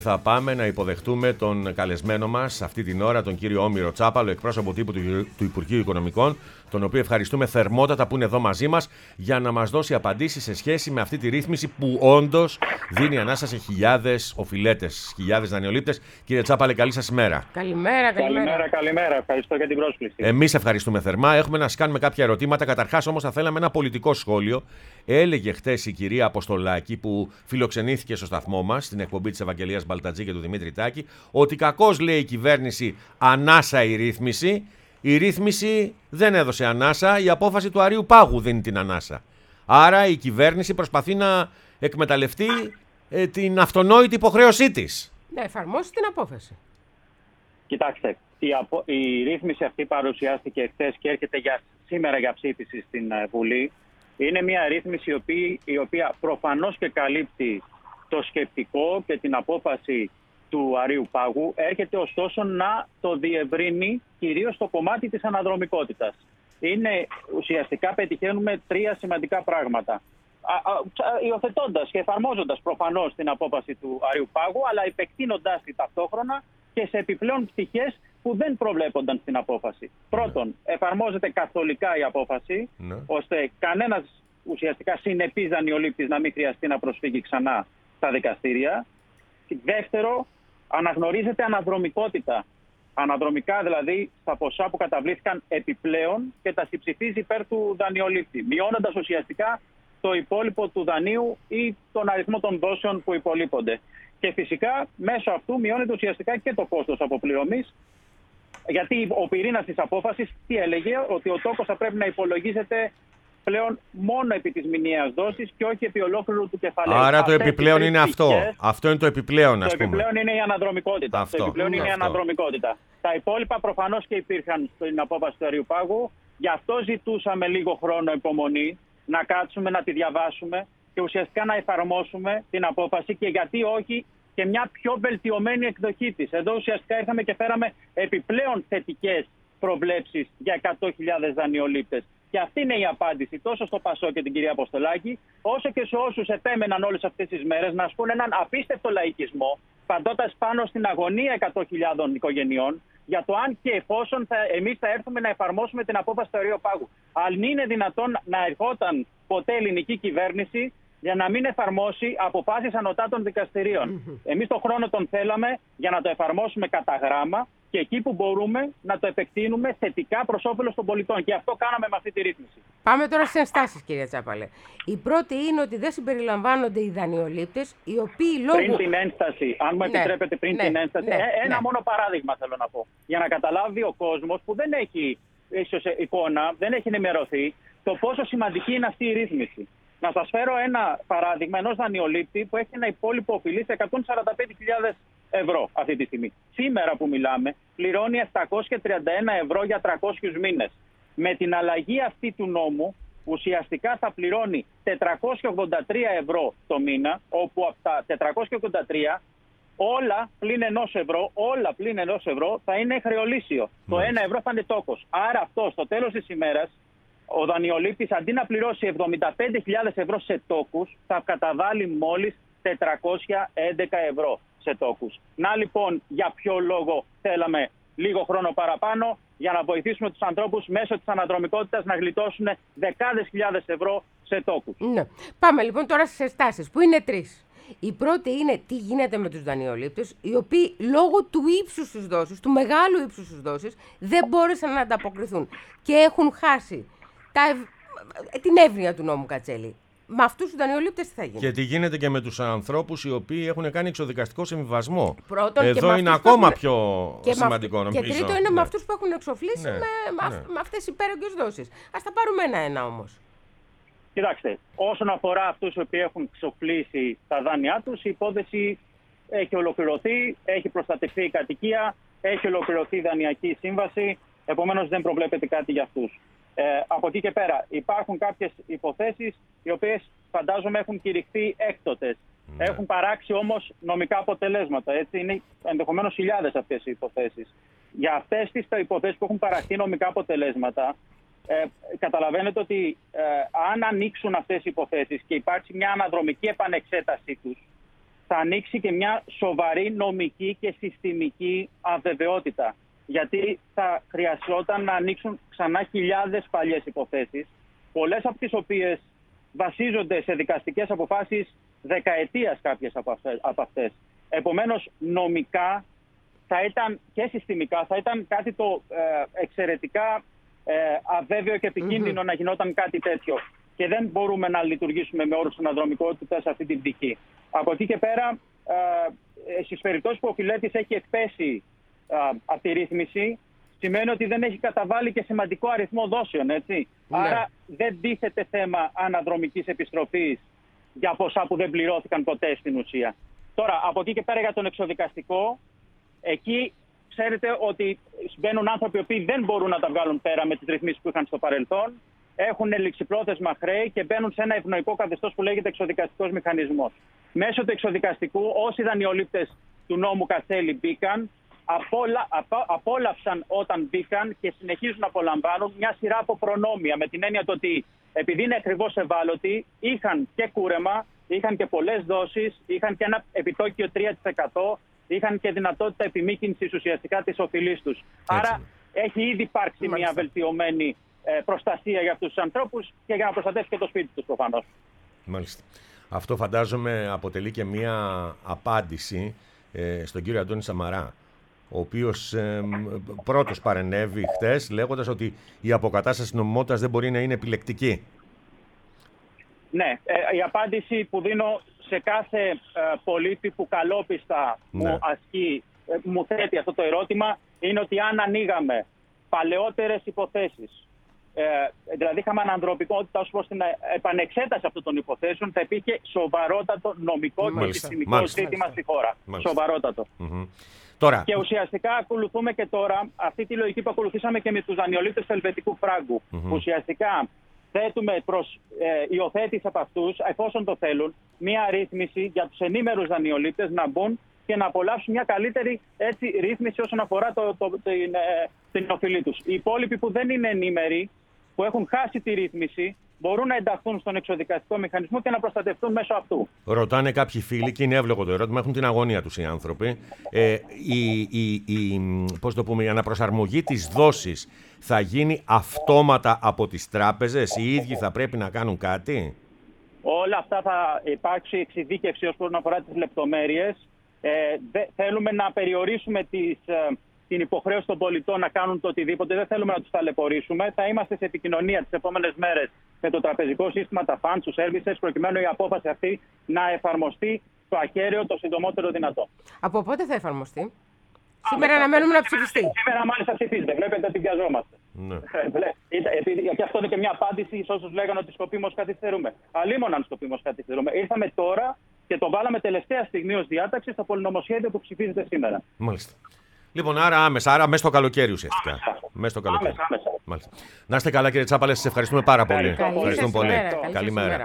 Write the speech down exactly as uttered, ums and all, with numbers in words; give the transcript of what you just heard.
Θα πάμε να υποδεχτούμε τον καλεσμένο μας αυτή την ώρα, τον κύριο Όμηρο Τσάπαλο, εκπρόσωπο τύπου του, του Υπουργείου Οικονομικών, τον οποίο ευχαριστούμε θερμότατα που είναι εδώ μαζί μας για να μας δώσει απαντήσεις σε σχέση με αυτή τη ρύθμιση που όντως δίνει ανάσα σε χιλιάδες οφειλέτες, χιλιάδες δανειολήπτες. Κύριε Τσάπαλε, καλή σας ημέρα. Καλημέρα, καλημέρα. Καλημέρα, καλημέρα. Ευχαριστώ για την πρόσκληση. Εμείς ευχαριστούμε θερμά. Έχουμε να σας κάνουμε κάποια ερωτήματα. Καταρχάς, όμως, θα θέλαμε ένα πολιτικό σχόλιο. Έλεγε χτες η κυρία Αποστολάκη, που φιλοξενήθηκε στο σταθμό μας, στην εκπομπή της Ευαγγελίας Μπαλτατζή και του Δημήτρη Τάκη, ότι κακώς, λέει η κυβέρνηση, ανάσα η ρύθμιση. Η ρύθμιση δεν έδωσε ανάσα, η απόφαση του Αρείου Πάγου δίνει την ανάσα. Άρα η κυβέρνηση προσπαθεί να εκμεταλλευτεί ε, την αυτονόητη υποχρέωσή της. Να εφαρμόσει την απόφαση. Κοιτάξτε, η, απο... η ρύθμιση αυτή παρουσιάστηκε χθες και έρχεται για... σήμερα για ψήφιση στην Βουλή. Είναι μια ρύθμιση η οποία, η οποία προφανώς και καλύπτει το σκεπτικό και την απόφαση του Αρείου Πάγου. Έρχεται ωστόσο να το διευρύνει κυρίως στο κομμάτι της αναδρομικότητας. Είναι, ουσιαστικά πετυχαίνουμε τρία σημαντικά πράγματα. Υιοθετώντας και εφαρμόζοντας προφανώς την απόφαση του Αρείου Πάγου, αλλά επεκτείνοντάς τη ταυτόχρονα και σε επιπλέον πτυχές που δεν προβλέπονταν στην απόφαση. Πρώτον, εφαρμόζεται καθολικά η απόφαση, ναι, ώστε κανένας ουσιαστικά συνεπής δανειολήπτης να μην χρειαστεί να προσφύγει ξανά στα δικαστήρια. Δεύτερο, αναγνωρίζεται αναδρομικότητα. Αναδρομικά δηλαδή στα ποσά που καταβλήθηκαν επιπλέον και τα συμψηφίζει υπέρ του δανειολήπτη, μειώνοντας ουσιαστικά το υπόλοιπο του δανείου ή τον αριθμό των δόσεων που υπολείπονται. Και φυσικά μέσω αυτού μειώνεται ουσιαστικά και το κόστος αποπληρωμής, γιατί ο πυρήνας της απόφασης τι έλεγε, ότι ο τόκος θα πρέπει να υπολογίζεται πλέον μόνο επί της μηνιαίας δόσης και όχι επί ολόκληρου του κεφαλαίου. Άρα Αυτές το επιπλέον είναι αυτό. Πτυχές, αυτό είναι το επιπλέον, ας το πούμε. Το επιπλέον είναι η αναδρομικότητα. Αυτό. Το επιπλέον είναι, είναι η αναδρομικότητα. Τα υπόλοιπα προφανώς και υπήρχαν στην απόφαση του Αρείου Πάγου. Γι' αυτό ζητούσαμε λίγο χρόνο υπομονή, να κάτσουμε, να τη διαβάσουμε και ουσιαστικά να εφαρμόσουμε την απόφαση, και γιατί όχι και μια πιο βελτιωμένη εκδοχή της. Εδώ ουσιαστικά ήρθαμε και φέραμε επιπλέον θετικές προβλέψεις για εκατό χιλιάδες δανειολήπτες. Και αυτή είναι η απάντηση τόσο στο Πασό και την κυρία Αποστολάκη, όσο και σε όσους επέμεναν όλες αυτές τις μέρες να ασκούν έναν απίστευτο λαϊκισμό, παντώντας πάνω στην αγωνία εκατό χιλιάδων οικογενειών, για το αν και εφόσον θα, εμείς θα έρθουμε να εφαρμόσουμε την απόφαση του Αρείου Πάγου. Αν είναι δυνατόν να ερχόταν ποτέ ελληνική κυβέρνηση για να μην εφαρμόσει αποφάσεις ανωτάτων δικαστηρίων. Mm-hmm. Εμείς τον χρόνο τον θέλαμε για να το εφαρμόσουμε κατά γράμμα και εκεί που μπορούμε να το επεκτείνουμε θετικά προς όφελος των πολιτών. Και αυτό κάναμε με αυτή τη ρύθμιση. Πάμε τώρα στις ενστάσεις, κυρία Τσάπαλε. Η πρώτη είναι ότι δεν συμπεριλαμβάνονται οι δανειολήπτες, οι οποίοι λόγω... Πριν την ένσταση, αν μου επιτρέπετε, πριν ναι, την ένσταση, ναι, ένα ναι. μόνο παράδειγμα θέλω να πω. Για να καταλάβει ο κόσμος που δεν έχει ίσως εικόνα, δεν έχει ενημερωθεί, το πόσο σημαντική είναι αυτή η ρύθμιση. Να σας φέρω ένα παράδειγμα ενός δανειολήπτη που έχει ένα υπόλοιπο οφειλή σε εκατόν σαράντα πέντε χιλιάδες ευρώ αυτή τη στιγμή. Σήμερα που μιλάμε, πληρώνει επτακόσια τριάντα ένα ευρώ για τριακόσιους μήνες. Με την αλλαγή αυτή του νόμου, ουσιαστικά θα πληρώνει τετρακόσια ογδόντα τρία ευρώ το μήνα, όπου από τα τετρακόσια ογδόντα τρία όλα πλην ενός ευρώ, όλα πλην ενός ευρώ θα είναι χρεολύσιο. Mm. Το ένα ευρώ θα είναι τόκος. Άρα αυτό στο τέλος της ημέρας, ο δανειολήπτης αντί να πληρώσει εβδομήντα πέντε χιλιάδες ευρώ σε τόκους, θα καταβάλει μόλις τετρακόσια έντεκα ευρώ σε τόκους. Να λοιπόν για ποιο λόγο θέλαμε λίγο χρόνο παραπάνω, για να βοηθήσουμε τους ανθρώπους μέσω της αναδρομικότητας να γλιτώσουν δεκάδες χιλιάδες ευρώ σε τόκους. Ναι. Πάμε λοιπόν τώρα στις ενστάσεις, που είναι τρεις. Η πρώτη είναι τι γίνεται με τους δανειολήπτες, οι οποίοι λόγω του ύψους της δόσης, του μεγάλου ύψους της δόσης, δεν μπόρεσαν να ανταποκριθούν και έχουν χάσει τα ευ... την εύνοια του νόμου Κατσέλη. Με αυτούς τους δανειολήπτες τι θα γίνει? Και τι γίνεται και με τους ανθρώπους οι οποίοι έχουν κάνει εξοδικαστικό συμβιβασμό. Πρώτον, εδώ είναι ακόμα έχουν... πιο και σημαντικό με... νομίζω. Και τρίτο είναι ναι. με αυτούς που έχουν εξοφλήσει ναι. με, ναι. με αυτές τις υπέρογγες δόσεις. Ας τα πάρουμε ένα-ένα όμως. Κοιτάξτε, όσον αφορά αυτούς οι οποίοι έχουν εξοφλήσει τα δάνειά τους, η υπόθεση έχει ολοκληρωθεί, έχει προστατευτεί η κατοικία, έχει ολοκληρωθεί η δανειακή σύμβαση, επομένως δεν προβλέπεται κάτι για αυτούς. Ε, από εκεί και πέρα υπάρχουν κάποιες υποθέσεις οι οποίες φαντάζομαι έχουν κηρυχθεί έκτοτες. Ναι. Έχουν παράξει όμως νομικά αποτελέσματα. Έτσι. Είναι ενδεχομένως χιλιάδες αυτές οι υποθέσεις. Για αυτές τις υποθέσεις που έχουν παραχθεί νομικά αποτελέσματα, ε, καταλαβαίνετε ότι ε, αν ανοίξουν αυτές οι υποθέσεις και υπάρξει μια αναδρομική επανεξέτασή τους, θα ανοίξει και μια σοβαρή νομική και συστημική αβεβαιότητα. Γιατί θα χρειαζόταν να ανοίξουν ξανά χιλιάδες παλιές υποθέσεις, πολλές από τις οποίες βασίζονται σε δικαστικές αποφάσεις δεκαετίας κάποιες από αυτές. Επομένως, νομικά θα ήταν και συστημικά θα ήταν κάτι το ε, εξαιρετικά ε, αβέβαιο και επικίνδυνο mm-hmm. να γινόταν κάτι τέτοιο. Και δεν μπορούμε να λειτουργήσουμε με όρους αναδρομικότητας σε αυτή την πτυχή. Από εκεί και πέρα, ε, στις περιπτώσεις που ο Φιλέτης έχει εκπέσει ε, από τη ρύθμιση, σημαίνει ότι δεν έχει καταβάλει και σημαντικό αριθμό δόσεων, έτσι. Ναι. Άρα δεν τίθεται θέμα αναδρομικής επιστροφής για ποσά που δεν πληρώθηκαν ποτέ στην ουσία. Τώρα, από εκεί και πέρα για τον εξοδικαστικό, εκεί ξέρετε ότι μπαίνουν άνθρωποι που δεν μπορούν να τα βγάλουν πέρα με τις ρυθμίσεις που είχαν στο παρελθόν, έχουν ληξιπρόθεσμα χρέη και μπαίνουν σε ένα ευνοϊκό καθεστώς που λέγεται εξοδικαστικός μηχανισμός. Μέσω του εξοδικαστικού, όσοι δανειολήπτες του νόμου Κατσέλη μπήκαν, απόλα, απο, απόλαυσαν όταν μπήκαν και συνεχίζουν να απολαμβάνουν μια σειρά από προνόμια. Με την έννοια ότι επειδή είναι ακριβώς ευάλωτοι, είχαν και κούρεμα, είχαν και πολλές δόσεις, είχαν και ένα επιτόκιο τρία τοις εκατό, είχαν και δυνατότητα επιμήκυνσης ουσιαστικά της οφειλής τους. Άρα έχει ήδη υπάρξει Μάλιστα. μια βελτιωμένη προστασία για αυτούς τους ανθρώπους και για να προστατεύσει και το σπίτι τους προφανώς. Μάλιστα. Αυτό φαντάζομαι αποτελεί και μια απάντηση ε, στον κύριο Αντώνη Σαμαρά, ο οποίος ε, πρώτος παρενέβη χτες λέγοντας ότι η αποκατάσταση νομιμότητας δεν μπορεί να είναι επιλεκτική. Ναι, ε, η απάντηση που δίνω σε κάθε ε, πολίτη που καλόπιστα ναι. μου ασκεί, ε, μου θέτει αυτό το ερώτημα, είναι ότι αν ανοίγαμε παλαιότερες υποθέσεις, ε, δηλαδή είχαμε ανανθρωπικότητα ως προς την επανεξέταση αυτών των υποθέσεων, θα υπήρχε σοβαρότατο νομικό Μάλιστα. και συστημικό Μάλιστα. ζήτημα στη χώρα. Μάλιστα. Σοβαρότατο. Mm-hmm. Τώρα... Και ουσιαστικά ακολουθούμε και τώρα αυτή τη λογική που ακολουθήσαμε και με τους δανειολήπτες του ελβετικού φράγκου. Mm-hmm. Ουσιαστικά θέτουμε προς ε, υιοθέτηση από αυτούς, εφόσον το θέλουν, μια ρύθμιση για τους ενήμερους δανειολήπτες να μπουν και να απολαύσουν μια καλύτερη έτσι, ρύθμιση όσον αφορά το, το, το, την, ε, την οφειλή τους. Οι υπόλοιποι που δεν είναι ενήμεροι, που έχουν χάσει τη ρύθμιση, μπορούν να ενταχθούν στον εξοδικαστικό μηχανισμό και να προστατευτούν μέσω αυτού. Ρωτάνε κάποιοι φίλοι, και είναι εύλογο το ερώτημα, έχουν την αγωνία τους οι άνθρωποι. Ε, η, η, η, πώς το πούμε, η αναπροσαρμογή της δόσης θα γίνει αυτόματα από τις τράπεζες, οι ίδιοι θα πρέπει να κάνουν κάτι? Όλα αυτά θα υπάρξει εξειδίκευση όσον αφορά τις λεπτομέρειες. Ε, δε, θέλουμε να περιορίσουμε τις... την υποχρέωση των πολιτών να κάνουν το οτιδήποτε, δεν θέλουμε να τους ταλαιπωρήσουμε. Θα είμαστε σε επικοινωνία τις επόμενες μέρες με το τραπεζικό σύστημα, τα funds, τους services, προκειμένου η απόφαση αυτή να εφαρμοστεί στο ακέραιο το συντομότερο δυνατό. Από πότε θα εφαρμοστεί? Α, σήμερα αναμένουμε να ψηφιστεί. Σήμερα μάλιστα ψηφίζεται. Βλέπετε ότι βιαζόμαστε. Ναι. Γιατί αυτό είναι και μια απάντηση σε όσους λέγανε ότι σκοπίμως καθυστερούμε. Αλλήμον αν σκοπίμως καθυστερούμε. Ήρθαμε τώρα και το βάλαμε τελευταία στιγμή ως διάταξη στο πολυνομοσχέδιο που ψηφίζεται σήμερα. Μάλιστα. Λοιπόν, άρα άμεσα, άρα μέσα στο καλοκαίρι ουσιαστικά. Μέσα στο καλοκαίρι. Άμεσα, άμεσα. Να είστε καλά, κύριε Τσάπαλε, σας ευχαριστούμε πάρα πολύ. Ευχαριστούμε πολύ. Καλημέρα.